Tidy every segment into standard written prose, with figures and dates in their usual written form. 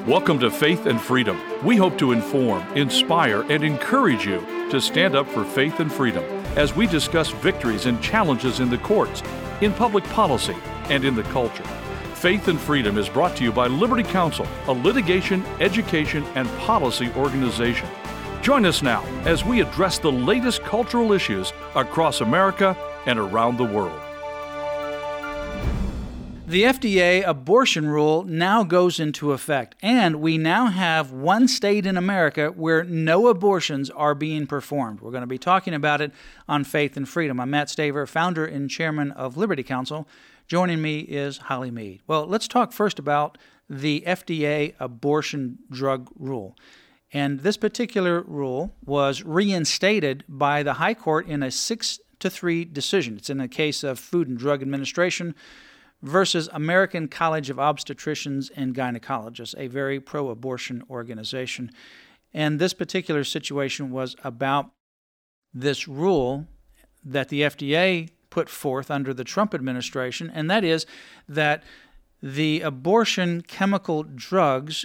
Welcome to Faith and Freedom. We hope to inform, inspire, and encourage you to stand up for faith and freedom as we discuss victories and challenges in the courts, in public policy, and in the culture. Faith and Freedom is brought to you by Liberty Counsel, a litigation, education, and policy organization. Join us now as we address the latest cultural issues across America and around the world. The FDA abortion rule now goes into effect, and we now have one state in America where no abortions are being performed. We're going to be talking about it on Faith and Freedom. I'm Matt Staver, founder and chairman of Liberty Counsel. Joining me is Holly Mead. Well, let's talk first about the FDA abortion drug rule. And this particular rule was reinstated by the High Court in a 6-3 decision. It's in the case of Food and Drug Administration versus American College of Obstetricians and Gynecologists, a very pro-abortion organization. And this particular situation was about this rule that the FDA put forth under the Trump administration, and that is that the abortion chemical drugs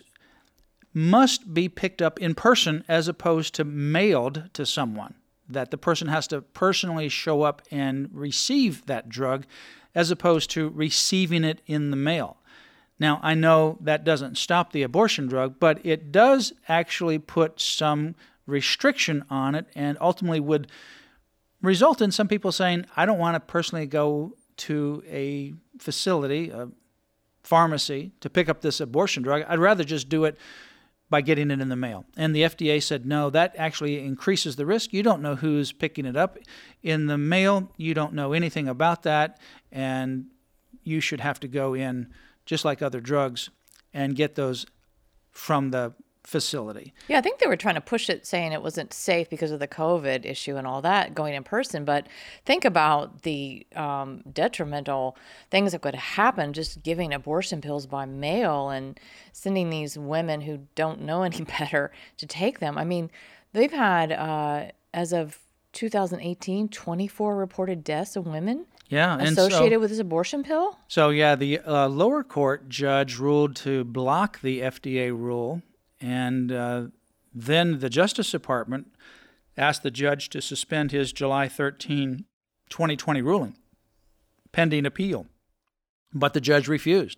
must be picked up in person as opposed to mailed to someone, that the person has to personally show up and receive that drug as opposed to receiving it in the mail. Now, I know that doesn't stop the abortion drug, but it does actually put some restriction on it and ultimately would result in some people saying, I don't want to personally go to a facility, a pharmacy, to pick up this abortion drug. I'd rather just do it by getting it in the mail. And the FDA said, no, that actually increases the risk. You don't know who's picking it up in the mail. You don't know anything about that. And you should have to go in, just like other drugs, and get those from the facility. Yeah, I think they were trying to push it, saying it wasn't safe because of the COVID issue and all that, going in person. But think about the detrimental things that could happen just giving abortion pills by mail and sending these women who don't know any better to take them. I mean, they've had, as of 2018, 24 reported deaths of women associated with this abortion pill. So, yeah, the lower court judge ruled to block the FDA rule. And then the Justice Department asked the judge to suspend his July 13, 2020 ruling, pending appeal. But the judge refused.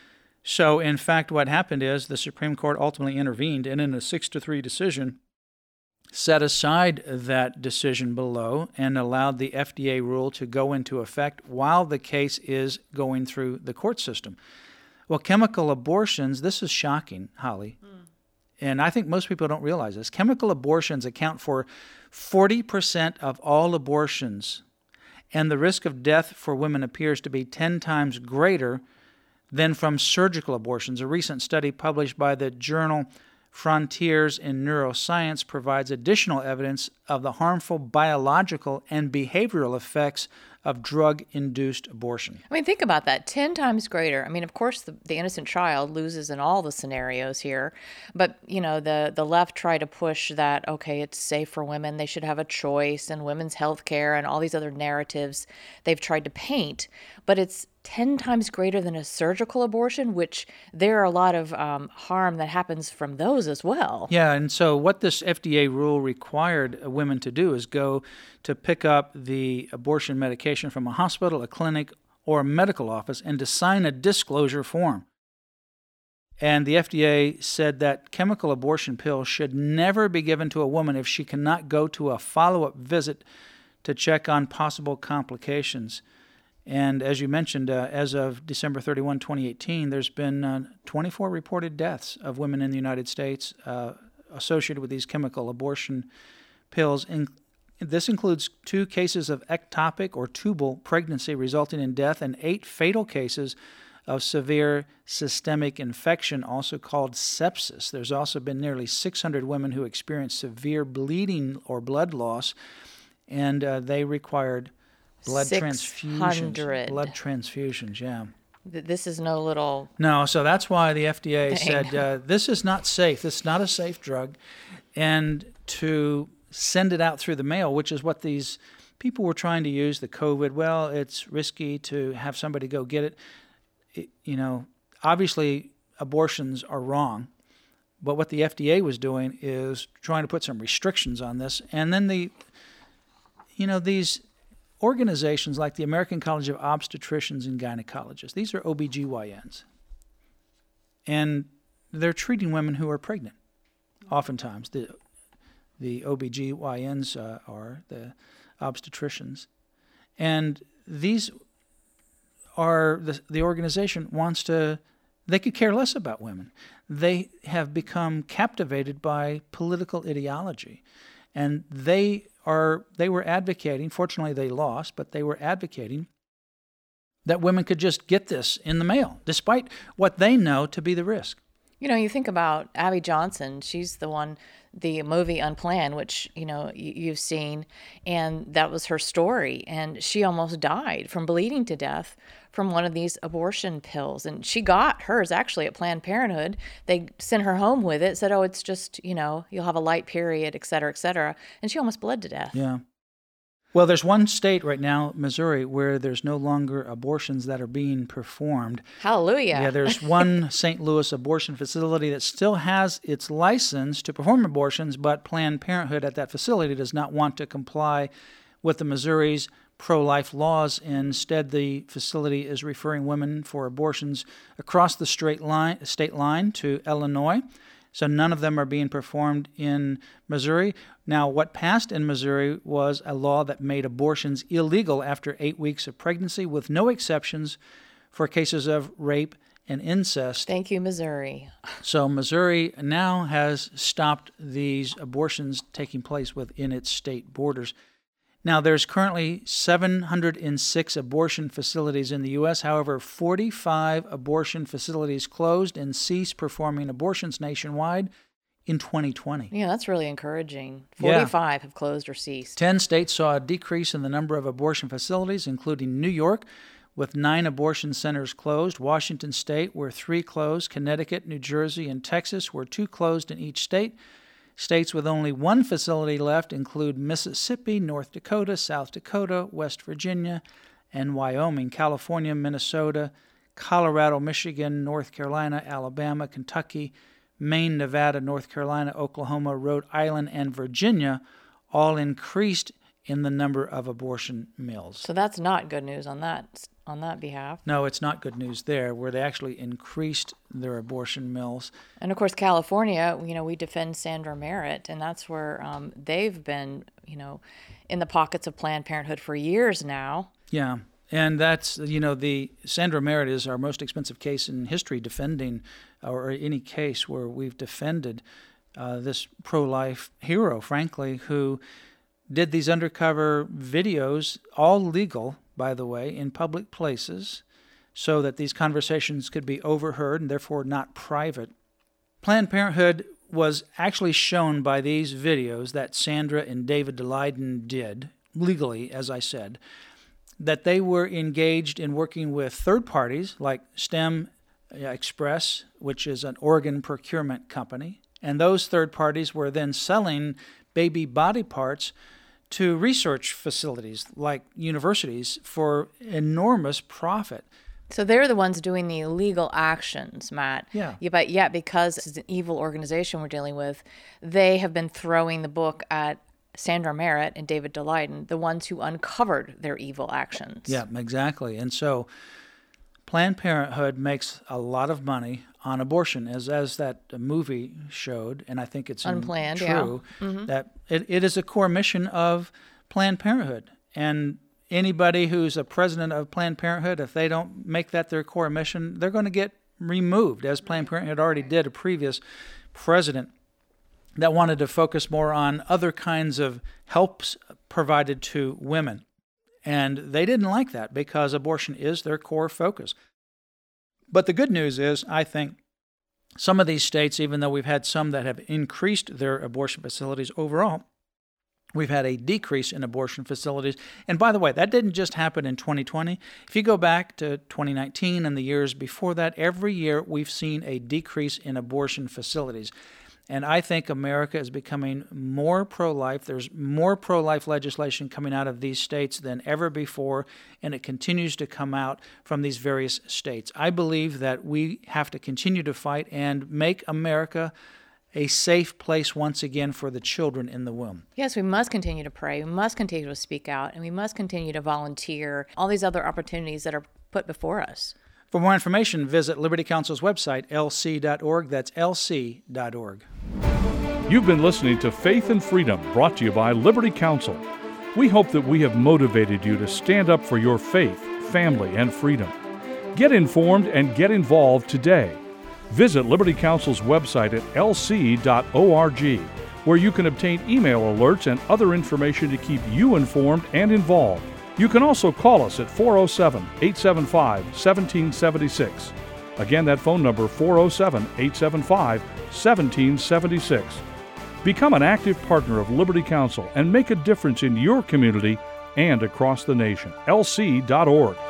So, in fact, what happened is the Supreme Court ultimately intervened and in a 6-3 decision set aside that decision below and allowed the FDA rule to go into effect while the case is going through the court system. Well, chemical abortions, this is shocking, Holly. And I think most people don't realize this. Chemical abortions account for 40% of all abortions, and the risk of death for women appears to be 10 times greater than from surgical abortions. A recent study published by the journal Frontiers in Neuroscience provides additional evidence of the harmful biological and behavioral effects of drug-induced abortion. I mean, think about that, 10 times greater. I mean, of course, the innocent child loses in all the scenarios here, but, you know, the left try to push that, okay, it's safe for women, they should have a choice, and women's health care, and all these other narratives they've tried to paint, but it's 10 times greater than a surgical abortion, which there are a lot of harm that happens from those as well. Yeah, and so what this FDA rule required women to do is go to pick up the abortion medication from a hospital, a clinic, or a medical office and to sign a disclosure form. And the FDA said that chemical abortion pills should never be given to a woman if she cannot go to a follow-up visit to check on possible complications. And as you mentioned, as of December 31, 2018, there's been 24 reported deaths of women in the United States associated with these chemical abortion pills. This includes 2 cases of ectopic or tubal pregnancy resulting in death and 8 fatal cases of severe systemic infection, also called sepsis. There's also been nearly 600 women who experienced severe bleeding or blood loss, and they required blood transfusions. Blood transfusions, yeah. This is no little... No, so that's why the FDA said, this is not safe. This is not a safe drug. And to send it out through the mail, which is what these people were trying to use, the COVID, well, it's risky to have somebody go get it. You know, obviously abortions are wrong. But what the FDA was doing is trying to put some restrictions on this. And then these organizations like the American College of Obstetricians and Gynecologists, these are OBGYNs. And they're treating women who are pregnant. Oftentimes, the OBGYNs are the obstetricians. And these are, the organization wants to, they could care less about women. They have become captivated by political ideology. And they were advocating, fortunately they lost, but they were advocating that women could just get this in the mail, despite what they know to be the risk. You know, you think about Abby Johnson. She's the one, the movie Unplanned, which, you've seen, and that was her story. And she almost died from bleeding to death from one of these abortion pills. And she got hers actually at Planned Parenthood. They sent her home with it, said, oh, it's just, you'll have a light period, et cetera, et cetera. And she almost bled to death. Yeah. Well, there's one state right now, Missouri, where there's no longer abortions that are being performed. Hallelujah. Yeah, there's one St. Louis abortion facility that still has its license to perform abortions, but Planned Parenthood at that facility does not want to comply with the Missouri's pro-life laws. Instead, the facility is referring women for abortions across the state line to Illinois. So none of them are being performed in Missouri. Now, what passed in Missouri was a law that made abortions illegal after 8 weeks of pregnancy, with no exceptions for cases of rape and incest. Thank you, Missouri. So Missouri now has stopped these abortions taking place within its state borders. Now, there's currently 706 abortion facilities in the U.S. However, 45 abortion facilities closed and ceased performing abortions nationwide in 2020. Yeah, that's really encouraging. 45 have closed or ceased. 10 states saw a decrease in the number of abortion facilities, including New York, with 9 abortion centers closed, Washington State, where 3 closed, Connecticut, New Jersey, and Texas, where 2 closed in each state. States with only 1 facility left include Mississippi, North Dakota, South Dakota, West Virginia, and Wyoming. California, Minnesota, Colorado, Michigan, North Carolina, Alabama, Kentucky, Maine, Nevada, North Carolina, Oklahoma, Rhode Island, and Virginia all increased in the number of abortion mills. So that's not good news on that behalf. No, it's not good news there, where they actually increased their abortion mills. And of course, California, we defend Sandra Merritt, and that's where they've been, in the pockets of Planned Parenthood for years now. Yeah. And that's, the Sandra Merritt is our most expensive case in history defending, or any case where we've defended this pro-life hero, frankly, who did these undercover videos, all legal, by the way, in public places, so that these conversations could be overheard and therefore not private. Planned Parenthood was actually shown by these videos that Sandra and David Daleiden did, legally, as I said, that they were engaged in working with third parties like STEM Express, which is an organ procurement company, and those third parties were then selling baby body parts to research facilities like universities for enormous profit. So they're the ones doing the illegal actions, Matt. Yeah. But yet, because it's an evil organization we're dealing with, they have been throwing the book at Sandra Merritt and David Daleiden, the ones who uncovered their evil actions. Yeah, exactly. And so Planned Parenthood makes a lot of money on abortion, as that movie showed, and I think it's Unplanned, true, yeah. Mm-hmm. that it is a core mission of Planned Parenthood. And anybody who's a president of Planned Parenthood, if they don't make that their core mission, they're going to get removed, as Planned Parenthood already did a previous president that wanted to focus more on other kinds of helps provided to women. And they didn't like that because abortion is their core focus. But the good news is, I think, some of these states, even though we've had some that have increased their abortion facilities overall, we've had a decrease in abortion facilities. And by the way, that didn't just happen in 2020. If you go back to 2019 and the years before that, every year we've seen a decrease in abortion facilities. And I think America is becoming more pro-life. There's more pro-life legislation coming out of these states than ever before, and it continues to come out from these various states. I believe that we have to continue to fight and make America a safe place once again for the children in the womb. Yes, we must continue to pray. We must continue to speak out, and we must continue to volunteer. All these other opportunities that are put before us. For more information, visit Liberty Counsel's website, lc.org. That's lc.org. You've been listening to Faith and Freedom, brought to you by Liberty Counsel. We hope that we have motivated you to stand up for your faith, family, and freedom. Get informed and get involved today. Visit Liberty Counsel's website at lc.org, where you can obtain email alerts and other information to keep you informed and involved. You can also call us at 407-875-1776. Again, that phone number, 407-875-1776. Become an active partner of Liberty Counsel and make a difference in your community and across the nation. lc.org.